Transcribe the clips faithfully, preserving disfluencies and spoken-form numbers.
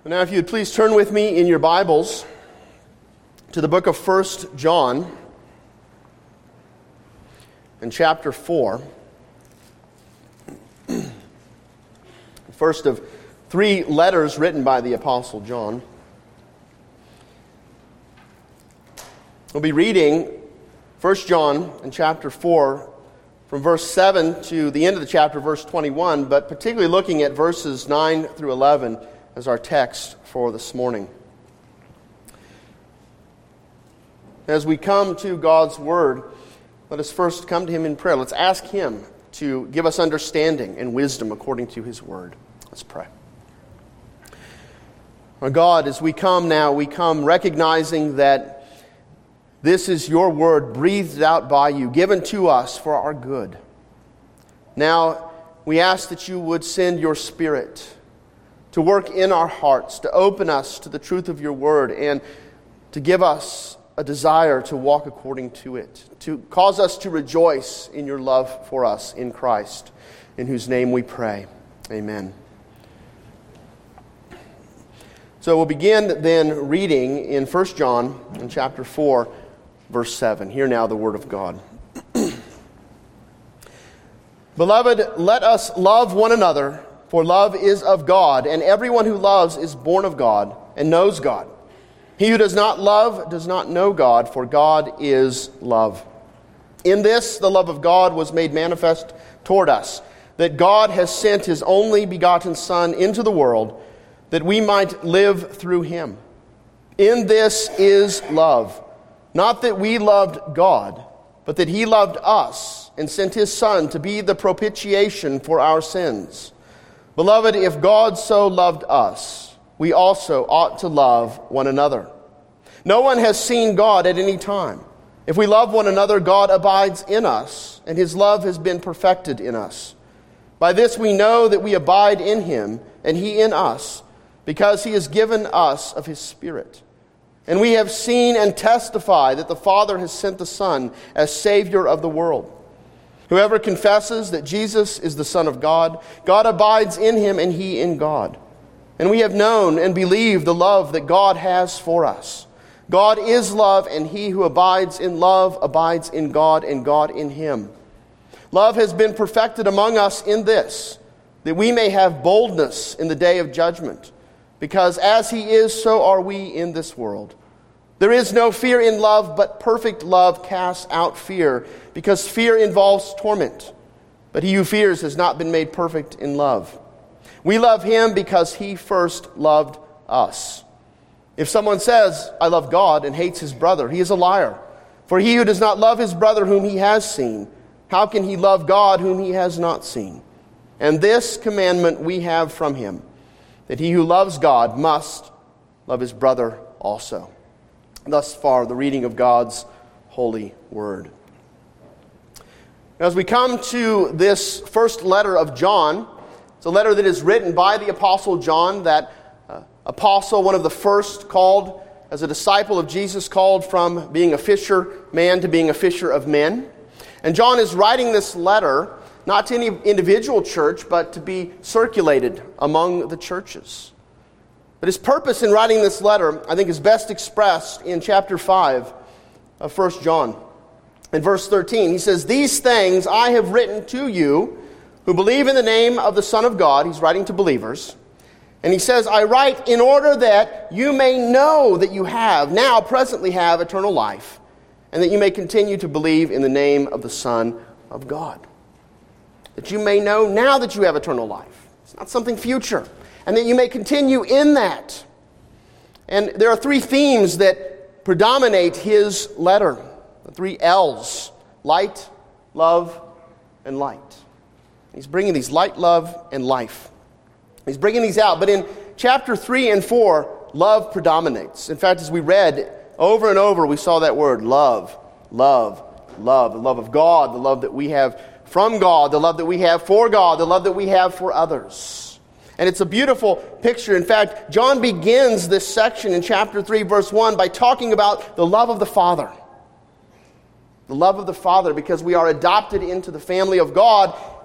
Now, if you'd please turn with me in your Bibles to the book of First John and chapter four. First of three letters written by the Apostle John. We'll be reading First John and chapter four from verse seven to the end of the chapter, verse twenty-one, but particularly looking at verses nine through eleven as our text for this morning. As we come to God's Word, let us first come to Him in prayer. Let's ask Him to give us understanding and wisdom according to His Word. Let's pray. Our God, as we come now, we come recognizing that this is your Word breathed out by you, given to us for our good. Now, we ask that you would send your Spirit to work in our hearts, to open us to the truth of your Word, and to give us a desire to walk according to it, to cause us to rejoice in your love for us in Christ, in whose name we pray. Amen. So we'll begin then reading in First John in chapter four, verse seven. Hear now the word of God. Beloved, let us love one another, for love is of God, and everyone who loves is born of God and knows God. He who does not love does not know God, for God is love. In this, the love of God was made manifest toward us, that God has sent His only begotten Son into the world, that we might live through Him. In this is love, not that we loved God, but that He loved us and sent His Son to be the propitiation for our sins. Beloved, if God so loved us, we also ought to love one another. No one has seen God at any time. If we love one another, God abides in us, and His love has been perfected in us. By this we know that we abide in Him, and He in us, because He has given us of His Spirit. And we have seen and testify that the Father has sent the Son as Savior of the world. Whoever confesses that Jesus is the Son of God, God abides in him and he in God. And we have known and believed the love that God has for us. God is love, and he who abides in love abides in God, and God in him. Love has been perfected among us in this, that we may have boldness in the day of judgment, because as he is, so are we in this world. There is no fear in love, but perfect love casts out fear, because fear involves torment. But he who fears has not been made perfect in love. We love him because he first loved us. If someone says, I love God, and hates his brother, he is a liar. For he who does not love his brother whom he has seen, how can he love God whom he has not seen? And this commandment we have from him, that he who loves God must love his brother also. Thus far, the reading of God's holy word. As we come to this first letter of John, it's a letter that is written by the Apostle John, that uh, apostle, one of the first called as a disciple of Jesus, called from being a fisherman to being a fisher of men. And John is writing this letter not to any individual church, but to be circulated among the churches. But his purpose in writing this letter, I think, is best expressed in chapter five of First John. In verse thirteen, he says, These things I have written to you who believe in the name of the Son of God. He's writing to believers. And he says, I write in order that you may know that you have, now presently have, eternal life, and that you may continue to believe in the name of the Son of God. That you may know now that you have eternal life. It's not something future. And that you may continue in that. And there are three themes that predominate his letter. The three L's. Light, love, and light. He's bringing these light, love, and life. He's bringing these out. But in chapter three and four, love predominates. In fact, as we read over and over, we saw that word, love, love, love. The love of God, the love that we have from God, the love that we have for God, the love that we have for others. And it's a beautiful picture. In fact, John begins this section in chapter three, verse one, by talking about the love of the Father. The love of the Father, because we are adopted into the family of God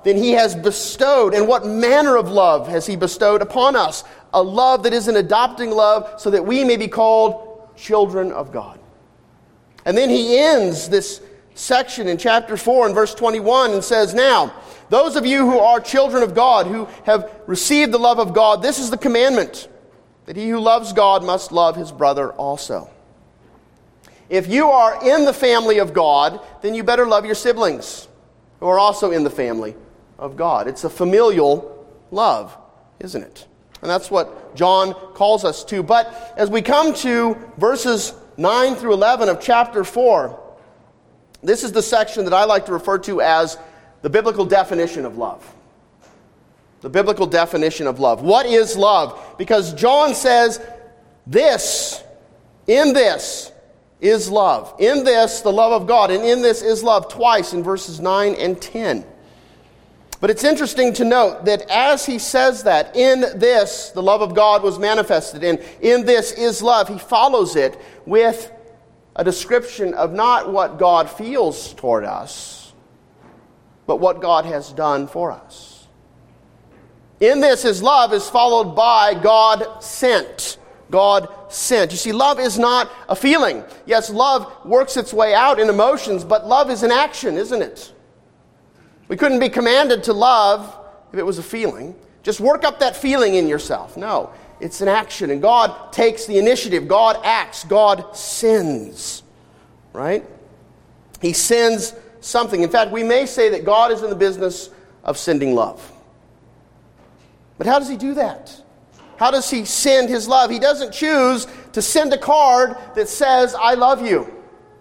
then he has bestowed. And what manner of love has he bestowed upon us? A love that is an adopting love so that we may be called children of God. And then he ends this section in chapter four and verse twenty-one and says, now, those of you who are children of God, who have received the love of God, this is the commandment, that he who loves God must love his brother also. If you are in the family of God, then you better love your siblings who are also in the family of God. It's a familial love, isn't it? And that's what John calls us to. But as we come to verses nine through eleven of chapter four, this is the section that I like to refer to as the biblical definition of love. The biblical definition of love. What is love? Because John says, this, in this is love. In this, the love of God. And in this is love, twice in verses nine and ten. But it's interesting to note that as he says that, in this, the love of God was manifested, and in this is love, he follows it with a description of not what God feels toward us, but what God has done for us. In this, his love is followed by God sent. God sent. You see, love is not a feeling. Yes, love works its way out in emotions, but love is an action, isn't it? We couldn't be commanded to love if it was a feeling. Just work up that feeling in yourself. No, it's an action, and God takes the initiative. God acts. God sends. Right? He sends something. In fact, we may say that God is in the business of sending love. But how does he do that? How does he send his love? He doesn't choose to send a card that says, I love you.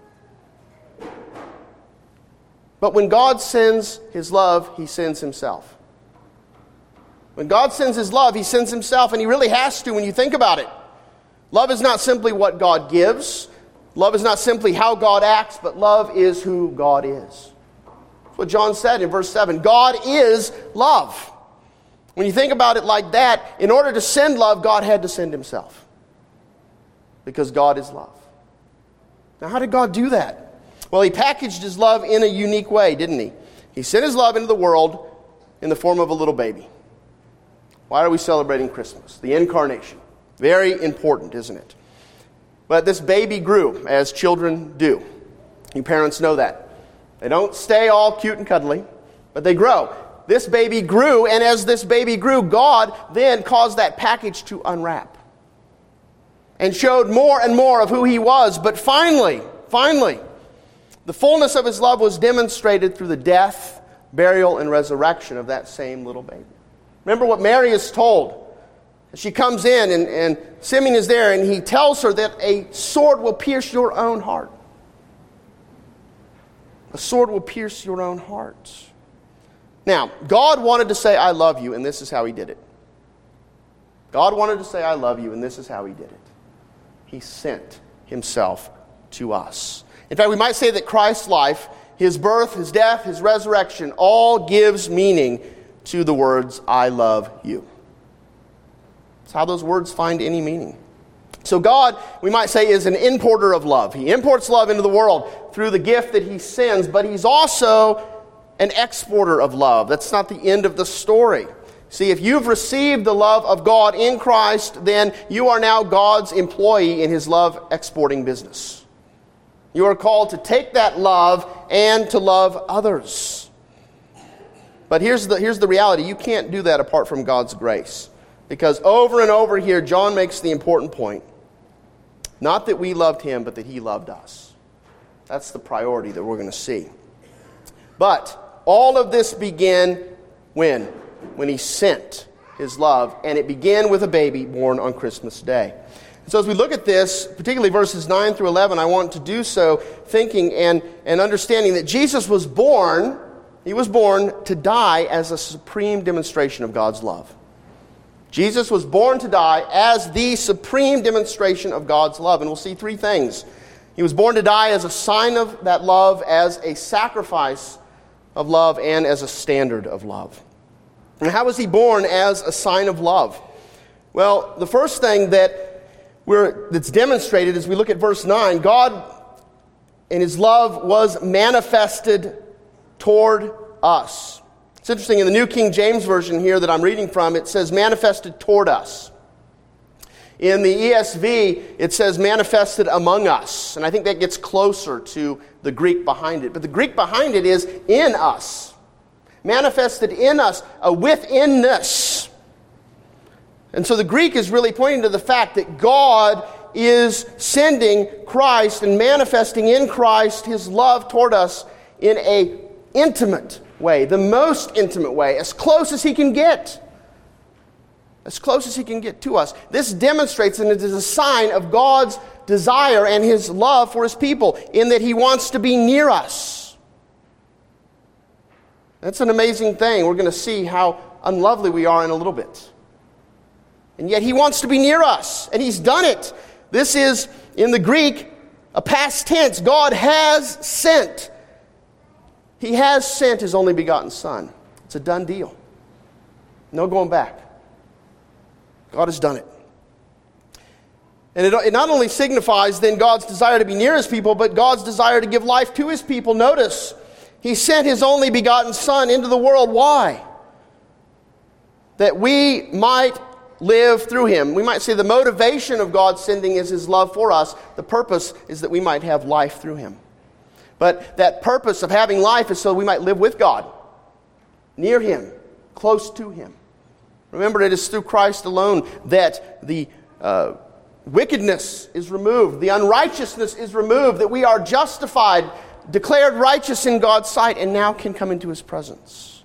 But when God sends his love, he sends himself. When God sends his love, he sends himself, and he really has to when you think about it. Love is not simply what God gives. Love is not simply how God acts, but love is who God is. That's what John said in verse seven. God is love. When you think about it like that, in order to send love, God had to send himself. Because God is love. Now, how did God do that? Well, he packaged his love in a unique way, didn't he? He sent his love into the world in the form of a little baby. Why are we celebrating Christmas? The incarnation. Very important, isn't it? But this baby grew, as children do. You parents know that. They don't stay all cute and cuddly, but they grow. This baby grew, and as this baby grew, God then caused that package to unwrap and showed more and more of who he was. But finally, finally, the fullness of his love was demonstrated through the death, burial, and resurrection of that same little baby. Remember what Mary is told. She comes in, and, and Simeon is there, and he tells her that a sword will pierce your own heart. A sword will pierce your own heart. Now, God wanted to say, I love you, and this is how he did it. God wanted to say, I love you, and this is how he did it. He sent himself to us. In fact, we might say that Christ's life, his birth, his death, his resurrection, all gives meaning to the words, I love you. That's how those words find any meaning. So God, we might say, is an importer of love. He imports love into the world through the gift that he sends, but he's also an exporter of love. That's not the end of the story. See, if you've received the love of God in Christ, then you are now God's employee in his love exporting business. You are called to take that love and to love others. But here's the, here's the reality. You can't do that apart from God's grace. Because over and over here, John makes the important point. Not that we loved him, but that he loved us. That's the priority that we're going to see. But all of this began when? When he sent his love. And it began with a baby born on Christmas Day. So as we look at this, particularly verses nine through eleven, I want to do so thinking and, and understanding that Jesus was born, he was born to die as a supreme demonstration of God's love. Jesus was born to die as the supreme demonstration of God's love. And we'll see three things. He was born to die as a sign of that love, as a sacrifice of love, and as a standard of love. And how was he born as a sign of love? Well, the first thing that We're, that's demonstrated as we look at verse nine, God in his love was manifested toward us. It's interesting, in the New King James Version here that I'm reading from, it says manifested toward us. In the E S V, it says manifested among us. And I think that gets closer to the Greek behind it. But the Greek behind it is in us. Manifested in us, a withinness. And so the Greek is really pointing to the fact that God is sending Christ and manifesting in Christ his love toward us in an intimate way, the most intimate way, as close as he can get. As close as he can get to us. This demonstrates, and it is a sign of God's desire and his love for his people, in that he wants to be near us. That's an amazing thing. We're going to see how unlovely we are in a little bit. And yet he wants to be near us, and he's done it. This is, in the Greek, a past tense. God has sent. He has sent his only begotten Son. It's a done deal. No going back. God has done it. And it, it not only signifies then God's desire to be near his people, but God's desire to give life to his people. Notice, he sent his only begotten Son into the world. Why? That we might live through him. We might say the motivation of God sending is his love for us. The purpose is that we might have life through him. But that purpose of having life is so we might live with God, near him, close to him. Remember, it is through Christ alone that the uh, wickedness is removed, the unrighteousness is removed, that we are justified, declared righteous in God's sight, and now can come into his presence.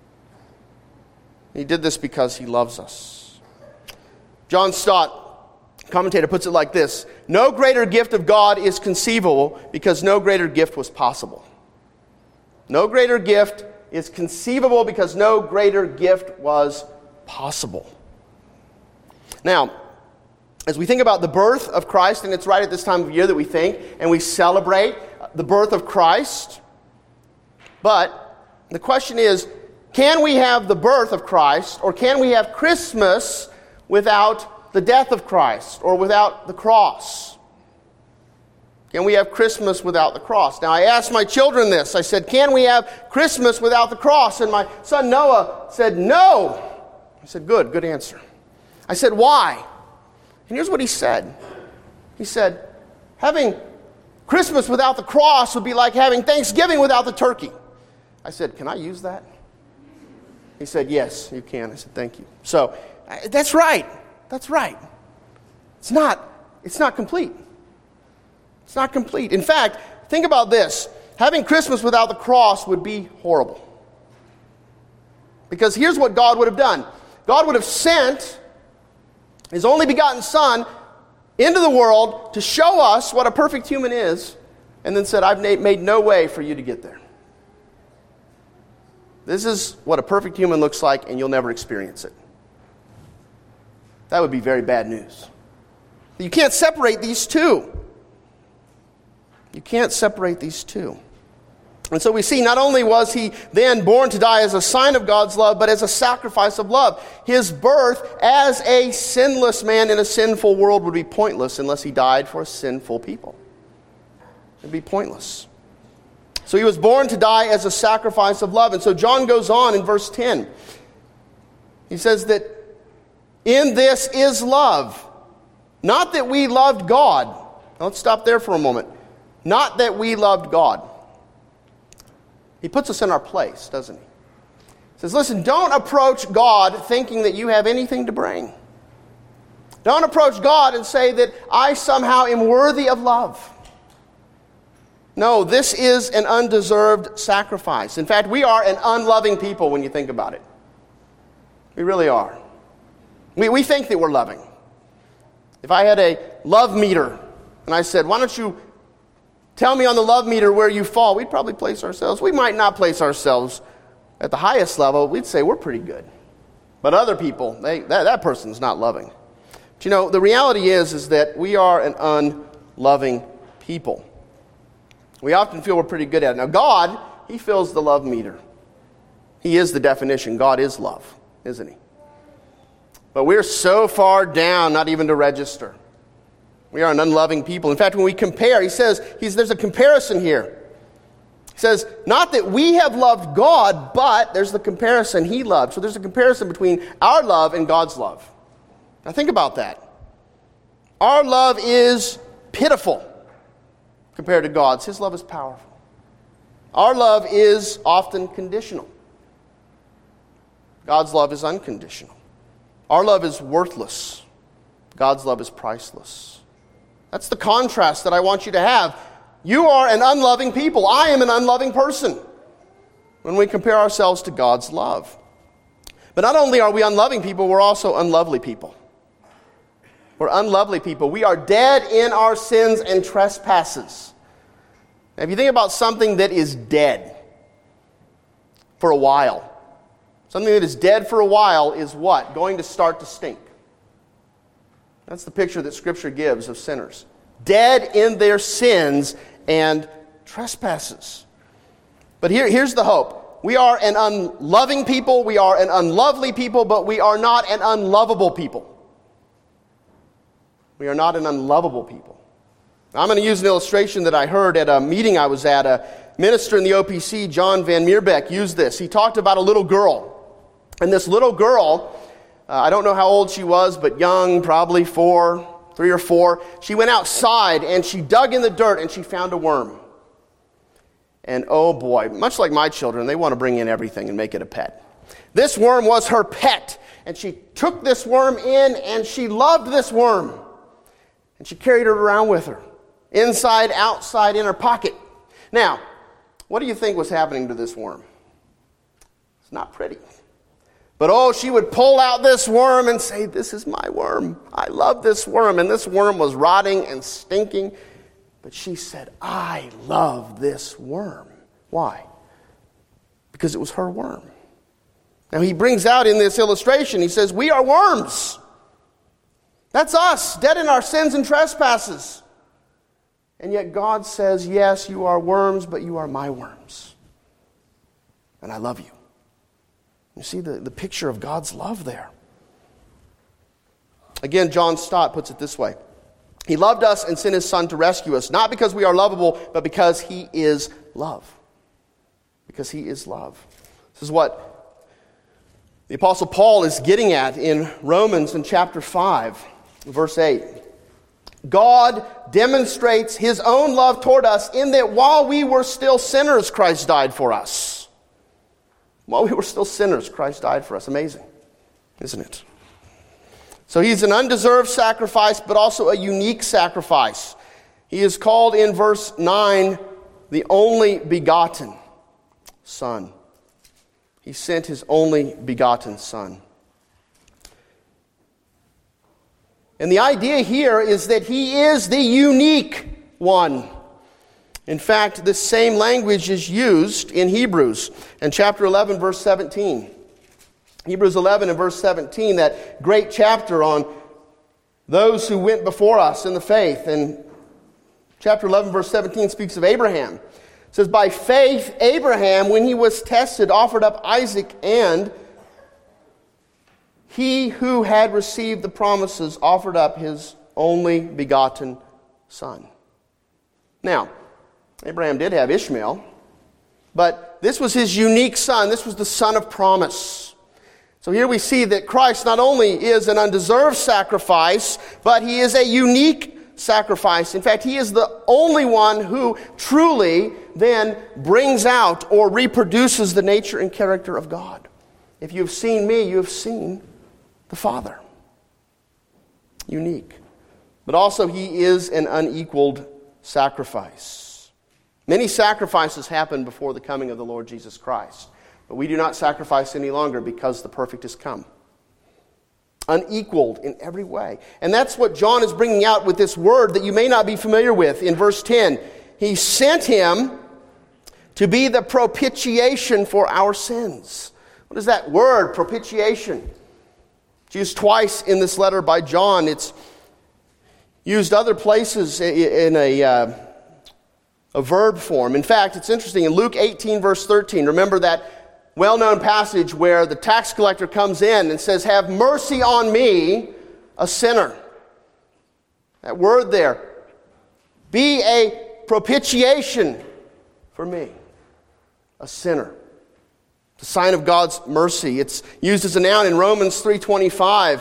He did this because he loves us. John Stott, commentator, puts it like this: no greater gift of God is conceivable because no greater gift was possible. No greater gift is conceivable because no greater gift was possible. Now, as we think about the birth of Christ, and it's right at this time of year that we think and we celebrate the birth of Christ, but the question is, can we have the birth of Christ, or can we have Christmas without the death of Christ, or without the cross? Can we have Christmas without the cross? Now, I asked my children this. I said, can we have Christmas without the cross? And my son Noah said, no. I said, good, good answer. I said, why? And here's what he said. He said, having Christmas without the cross would be like having Thanksgiving without the turkey. I said, can I use that? He said, yes, you can. I said, thank you. So, that's right. That's right. It's not, it's not complete. It's not complete. In fact, think about this. Having Christmas without the cross would be horrible. Because here's what God would have done. God would have sent his only begotten Son into the world to show us what a perfect human is, and then said, I've made no way for you to get there. This is what a perfect human looks like, and you'll never experience it. That would be very bad news. You can't separate these two. You can't separate these two. And so we see not only was he then born to die as a sign of God's love, but as a sacrifice of love. His birth as a sinless man in a sinful world would be pointless unless he died for a sinful people. It would be pointless. So he was born to die as a sacrifice of love. And so John goes on in verse ten. He says that in this is love. Not that we loved God. Now let's stop there for a moment. Not that we loved God. He puts us in our place, doesn't he? He says, listen, don't approach God thinking that you have anything to bring. Don't approach God and say that I somehow am worthy of love. No, this is an undeserved sacrifice. In fact, we are an unloving people when you think about it. We really are. We, we think that we're loving. If I had a love meter and I said, why don't you tell me on the love meter where you fall, we'd probably place ourselves. We might not place ourselves at the highest level. We'd say we're pretty good. But other people, they, that, that person's not loving. But you know, the reality is, is that we are an unloving people. We often feel we're pretty good at it. Now God, he fills the love meter. He is the definition. God is love, isn't he? But we're so far down, not even to register. We are an unloving people. In fact, when we compare, he says, he's, there's a comparison here. He says, not that we have loved God, but there's the comparison, he loved. So there's a comparison between our love and God's love. Now think about that. Our love is pitiful compared to God's. His love is powerful. Our love is often conditional. God's love is unconditional. Our love is worthless. God's love is priceless. That's the contrast that I want you to have. You are an unloving people. I am an unloving person when we compare ourselves to God's love. But not only are we unloving people, we're also unlovely people. We're unlovely people. We are dead in our sins and trespasses. Now, if you think about something that is dead for a while, something that is dead for a while is what? Going to start to stink. That's the picture that Scripture gives of sinners. Dead in their sins and trespasses. But here, here's the hope. We are an unloving people, we are an unlovely people, but we are not an unlovable people. We are not an unlovable people. Now, I'm going to use an illustration that I heard at a meeting I was at. A minister in the O P C, John Van Meerbeek, used this. He talked about a little girl. And this little girl, uh, I don't know how old she was, but young, probably four, three or four. She went outside and she dug in the dirt and she found a worm. And oh boy, much like my children, they want to bring in everything and make it a pet. This worm was her pet. And she took this worm in and she loved this worm. And she carried it around with her. Inside, outside, in her pocket. Now, what do you think was happening to this worm? It's not pretty. But oh, she would pull out this worm and say, this is my worm. I love this worm. And this worm was rotting and stinking. But she said, I love this worm. Why? Because it was her worm. Now he brings out in this illustration, he says, we are worms. That's us, dead in our sins and trespasses. And yet God says, yes, you are worms, but you are my worms. And I love you. You see the, the picture of God's love there. Again, John Stott puts it this way. He loved us and sent his Son to rescue us, not because we are lovable, but because he is love. Because he is love. This is what the Apostle Paul is getting at in Romans in chapter five, verse eight. God demonstrates his own love toward us in that while we were still sinners, Christ died for us. While we were still sinners, Christ died for us. Amazing, isn't it? So he's an undeserved sacrifice, but also a unique sacrifice. He is called in verse nine, the only begotten Son. He sent his only begotten Son. And the idea here is that he is the unique one. In fact, this same language is used in Hebrews in chapter eleven, verse seventeen. Hebrews eleven and verse seventeen, that great chapter on those who went before us in the faith. And chapter eleven, verse seventeen speaks of Abraham. It says, by faith, Abraham, when he was tested, offered up Isaac, and he who had received the promises offered up his only begotten son. Now, Abraham did have Ishmael, but this was his unique son. This was the son of promise. So here we see that Christ not only is an undeserved sacrifice, but he is a unique sacrifice. In fact, he is the only one who truly then brings out or reproduces the nature and character of God. If you've seen me, you have seen the Father. Unique. But also he is an unequaled sacrifice. Many sacrifices happened before the coming of the Lord Jesus Christ. But we do not sacrifice any longer because the perfect has come. Unequaled in every way. And that's what John is bringing out with this word that you may not be familiar with. In verse ten, he sent him to be the propitiation for our sins. What is that word, propitiation? It's used twice in this letter by John. It's used other places in a, uh, a verb form. In fact, it's interesting. In Luke eighteen, verse thirteen, remember that well-known passage where the tax collector comes in and says, have mercy on me, a sinner. That word there, be a propitiation for me. a sinner. The sign of God's mercy. It's used as a noun in Romans three twenty-five.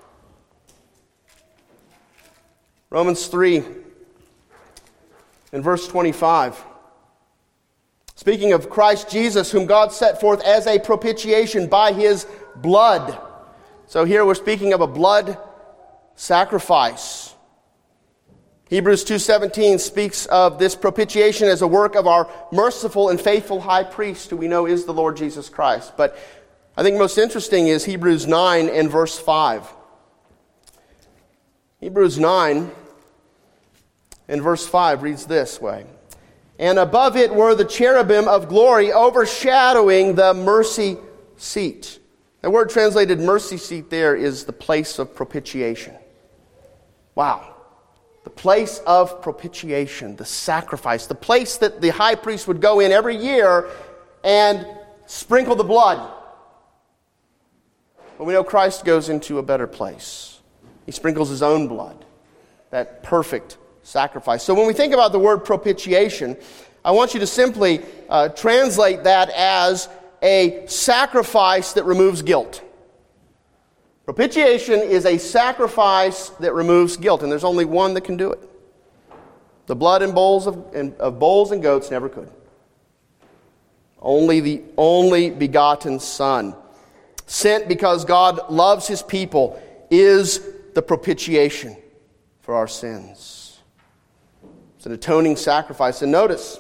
Romans three and verse twenty-five. Speaking of Christ Jesus, whom God set forth as a propitiation by his blood. So here we're speaking of a blood sacrifice. Hebrews two seventeen speaks of this propitiation as a work of our merciful and faithful high priest, who we know is the Lord Jesus Christ. But I think most interesting is Hebrews nine and verse five. Hebrews nine and verse five reads this way. And above it were the cherubim of glory overshadowing the mercy seat. The word translated mercy seat there is the place of propitiation. Wow. The place of propitiation, the sacrifice, the place that the high priest would go in every year and sprinkle the blood. But we know Christ goes into a better place. He sprinkles his own blood, that perfect sacrifice. So when we think about the word propitiation, I want you to simply uh, translate that as a sacrifice that removes guilt. Propitiation is a sacrifice that removes guilt, and there's only one that can do it. The blood and bowls of, and, of bulls and goats never could. Only the only begotten Son, sent because God loves his people, is the propitiation for our sins. It's an atoning sacrifice. And notice,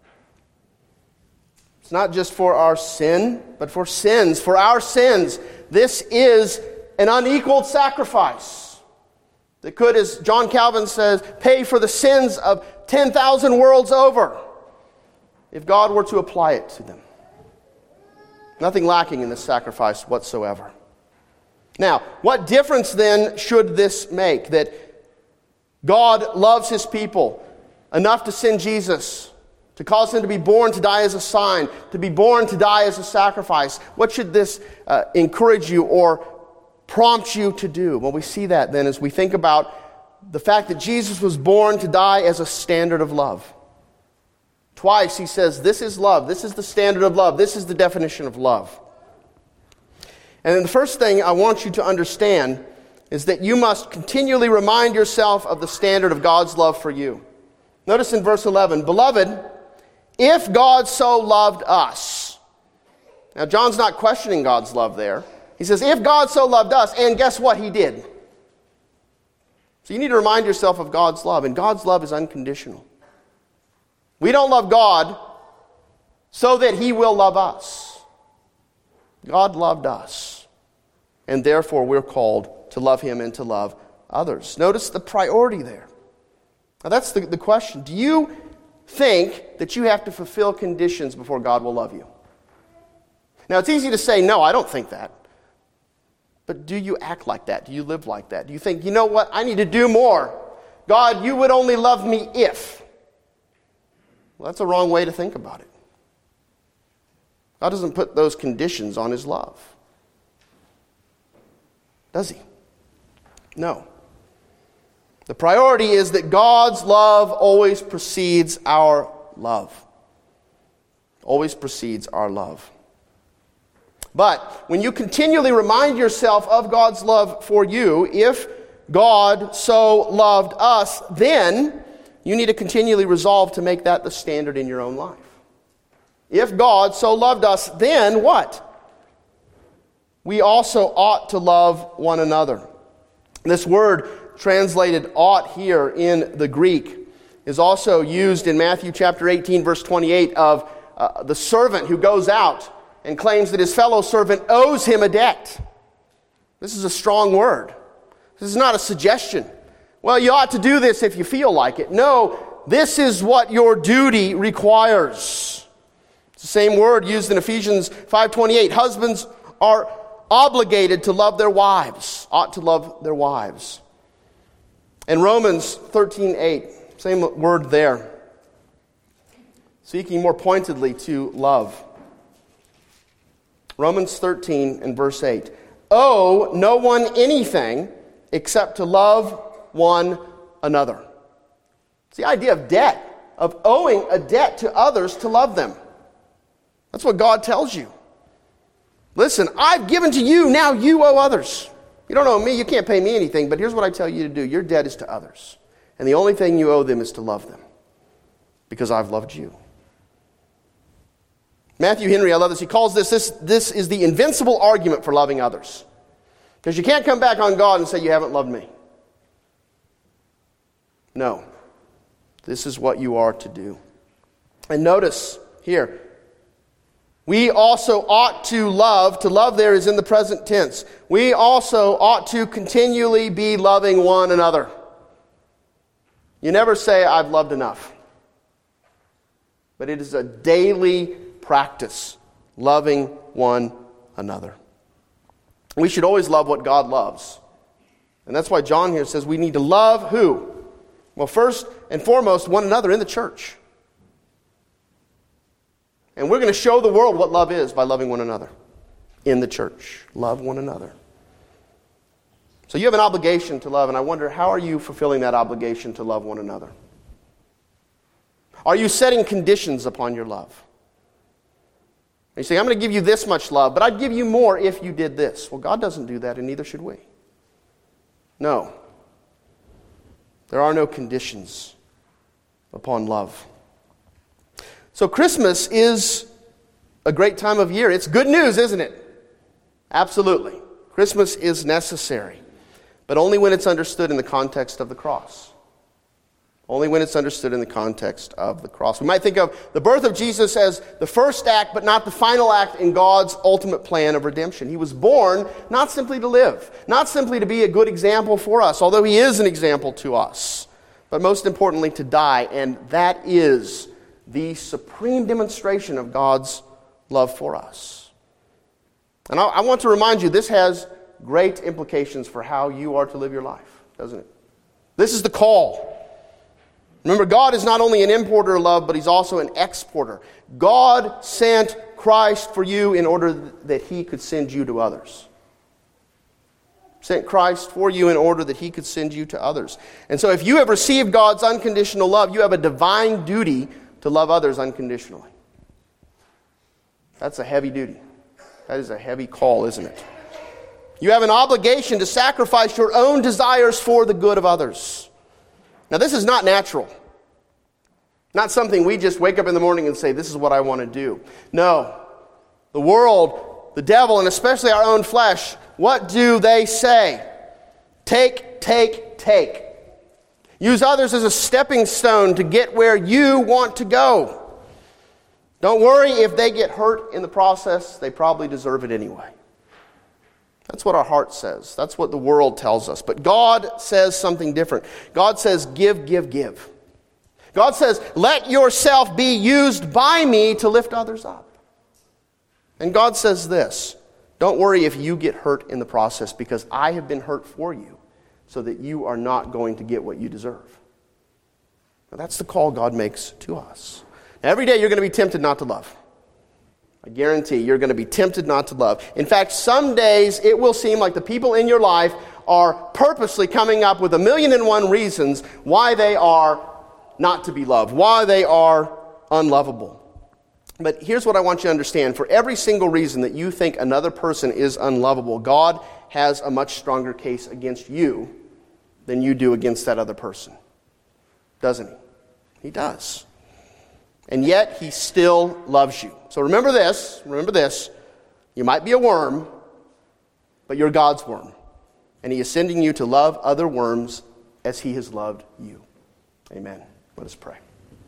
it's not just for our sin, but for sins. For our sins, this is an unequaled sacrifice that could, as John Calvin says, pay for the sins of ten thousand worlds over if God were to apply it to them. Nothing lacking in this sacrifice whatsoever. Now, what difference then should this make? That God loves his people enough to send Jesus, to cause him to be born to die as a sign, to be born to die as a sacrifice. What should this uh, encourage you or prompt you to do? Well, we see that then as we think about the fact that Jesus was born to die as a standard of love. Twice he says, this is love. This is the standard of love. This is the definition of love. And then the first thing I want you to understand is that you must continually remind yourself of the standard of God's love for you. Notice in verse eleven, Beloved, if God so loved us. Now, John's not questioning God's love there. He says, if God so loved us, and guess what he did? So you need to remind yourself of God's love, and God's love is unconditional. We don't love God so that he will love us. God loved us, and therefore we're called to love him and to love others. Notice the priority there. Now that's the, the question. Do you think that you have to fulfill conditions before God will love you? Now it's easy to say, no, I don't think that. But do you act like that? Do you live like that? Do you think, you know what, I need to do more. God, you would only love me if. Well, that's a wrong way to think about it. God doesn't put those conditions on his love. Does he? No. The priority is that God's love always precedes our love. Always precedes our love. But when you continually remind yourself of God's love for you, if God so loved us, then you need to continually resolve to make that the standard in your own life. If God so loved us, then what? We also ought to love one another. This word translated ought here in the Greek is also used in Matthew chapter eighteen, verse twenty-eight of uh, the servant who goes out and claims that his fellow servant owes him a debt. This is a strong word. This is not a suggestion. Well, you ought to do this if you feel like it. No, this is what your duty requires. It's the same word used in Ephesians five twenty-eight. Husbands are obligated to love their wives, ought to love their wives. In Romans thirteen eight, same word there. Speaking more pointedly to love. Romans thirteen and verse eight. Owe no one anything except to love one another. It's the idea of debt, of owing a debt to others to love them. That's what God tells you. Listen, I've given to you, now you owe others. You don't owe me, you can't pay me anything, but here's what I tell you to do. Your debt is to others. And the only thing you owe them is to love them, because I've loved you. Matthew Henry, I love this. He calls this, this, this is the invincible argument for loving others. Because you can't come back on God and say, you haven't loved me. No. This is what you are to do. And notice here, we also ought to love. To love there is in the present tense. We also ought to continually be loving one another. You never say, I've loved enough. But it is a daily practice, loving one another. We should always love what God loves. And that's why John here says we need to love who? Well, first and foremost, one another in the church. And we're going to show the world what love is by loving one another in the church. Love one another. So you have an obligation to love, and I wonder, how are you fulfilling that obligation to love one another? Are you setting conditions upon your love? You say, I'm going to give you this much love, but I'd give you more if you did this. Well, God doesn't do that, and neither should we. No. There are no conditions upon love. So Christmas is a great time of year. It's good news, isn't it? Absolutely. Christmas is necessary, but only when it's understood in the context of the cross. Only when it's understood in the context of the cross. We might think of the birth of Jesus as the first act, but not the final act in God's ultimate plan of redemption. He was born not simply to live, not simply to be a good example for us, although he is an example to us, but most importantly to die, and that is the supreme demonstration of God's love for us. And I, I want to remind you, this has great implications for how you are to live your life, doesn't it? This is the call. Remember, God is not only an importer of love, but he's also an exporter. God sent Christ for you in order that he could send you to others. Sent Christ for you in order that he could send you to others. And so if you have received God's unconditional love, you have a divine duty to love others unconditionally. That's a heavy duty. That is a heavy call, isn't it? You have an obligation to sacrifice your own desires for the good of others. Now, this is not natural. Not something we just wake up in the morning and say, this is what I want to do. No. The world, the devil, and especially our own flesh, what do they say? Take, take, take. Use others as a stepping stone to get where you want to go. Don't worry if they get hurt in the process. They probably deserve it anyway. That's what our heart says. That's what the world tells us. But God says something different. God says, give, give, give. God says, let yourself be used by me to lift others up. And God says this, don't worry if you get hurt in the process, because I have been hurt for you so that you are not going to get what you deserve. Now, that's the call God makes to us. Now, every day you're going to be tempted not to love. I guarantee you're going to be tempted not to love. In fact, some days it will seem like the people in your life are purposely coming up with a million and one reasons why they are not to be loved, why they are unlovable. But here's what I want you to understand. For every single reason that you think another person is unlovable, God has a much stronger case against you than you do against that other person. Doesn't he? He does. And yet, he still loves you. So remember this, remember this. You might be a worm, but you're God's worm. And he is sending you to love other worms as he has loved you. Amen. Let us pray.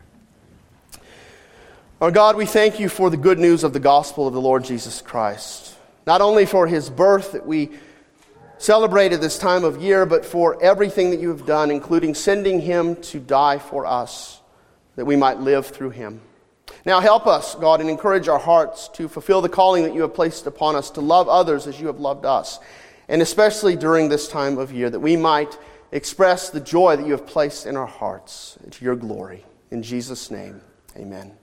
Our God, we thank you for the good news of the gospel of the Lord Jesus Christ. Not only for his birth that we celebrated this time of year, but for everything that you have done, including sending him to die for us, that we might live through him. Now help us, God, and encourage our hearts to fulfill the calling that you have placed upon us to love others as you have loved us. And especially during this time of year, that we might express the joy that you have placed in our hearts to your glory. In Jesus' name, amen.